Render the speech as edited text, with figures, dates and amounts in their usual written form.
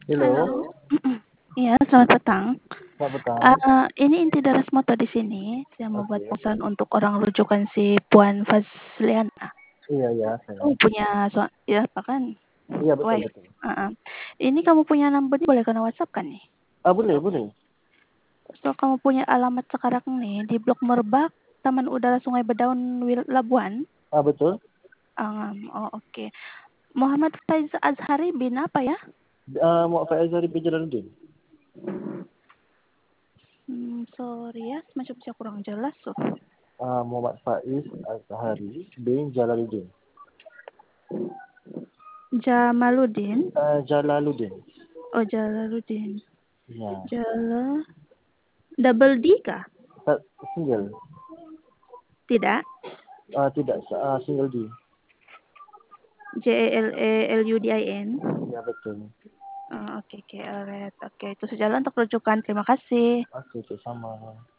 Halo. Halo. Iya, selamat petang. Selamat petang. Ini inti Daras Moto di sini. Saya mau buat Oke. pesan untuk orang rujukan si Puan Fazliana. Iya, iya, saya. Kamu punya ya, bahkan Iya, betul, wife. betul. Ini kamu punya nomornya boleh kena WhatsApp kan nih? Boleh, boleh. So, kamu punya alamat sekarang nih di Blok Merbak, Taman Udara Sungai Bedaun, Labuan. Betul. Oke. Muhammad Faiz Azhari bin apa ya? Muhammad Faizal bin Jalaluddin. Sorry ya, macam saya kurang jelas. Muhammad Faiz Azhari bin Jalaluddin. Jamaluddin. Jalaluddin. Oh, Jalaluddin. Ya. Double D kah? Single. Tidak. Tidak, single D. Jalaluddin. Ya, betul. Oke, alright. Oke, itu sejalan untuk rujukan. Terima kasih. Oke, sama.